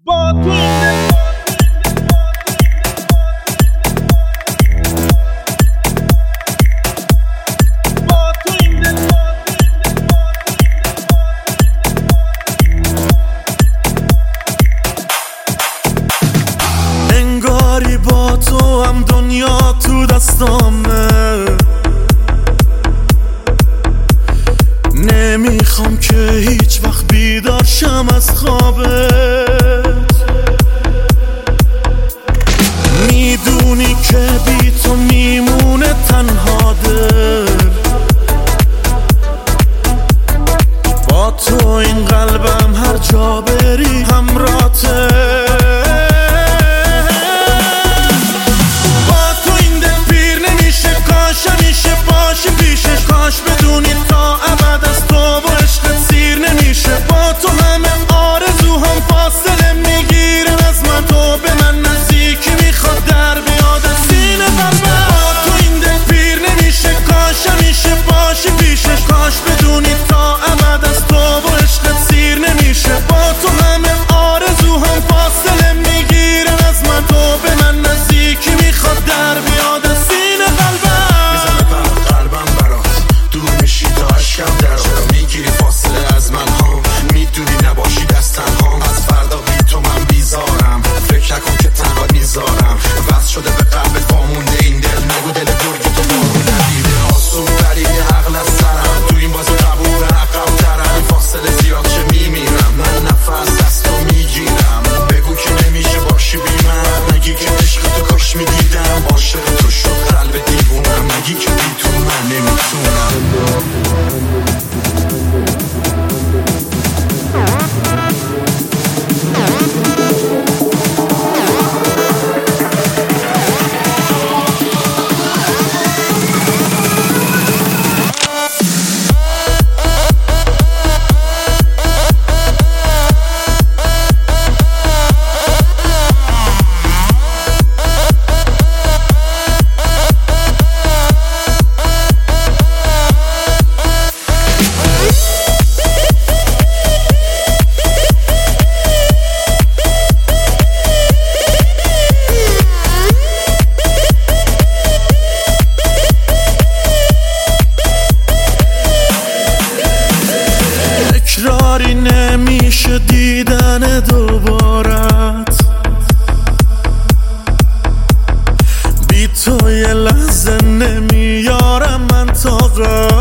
با تو انگاری با تو هم دنیا تو دستامه، نمیخوام که هیچ وقت بیدار شم از خوابت. میدونی که بی تو میمونه تنها دل، با تو این قلبم هر جا بری همراته. با تو این دل پیر نمیشه، کاش همیشه باشی پیشش، کاش بدونی تا ابد از تو و عشقت سیر نمیشه. با تو همه آرزوهام فاصله میگیرن از من، تو به من نزدیکی میخواد در بیاد از سینه قلبم. با تو این دل پیر نمیشه، کاش همیشه باشی پیشش، کاش بدونی تا ابد از تو و عشقت سیر نمیشه. با تو همه آرزوهام فاصله میگیرن از من، تو به من نزدیکی میخواد در بیاد از سینه قلبم. میزنه قلبم برات، دور میشی تا عشقم درات، میگیری فاصله از من ها، میدونی نباشی دست تنها. از فردا بی تو من بیزارم، فکر نکن که تنها میذارم. وصل شده به قلبت وامونده این دل، نگو دل گرگی تو بارون ندیده. آسون بریده عقل از سرم، تو این بازی قبول عقب ترم. فاصله زیاد چه میمیرم، من نفس از تو میگیرم. بگو که نمیشه باشی بی من، نگی که عشق تو کاش میدیدم. عاشق تو شد قلب دیوونم، نگی که بی تو من نمیتونم. تکراری نمیشه دیدن دوبارت، بی تو یه لحظه نمیارم من طاقت.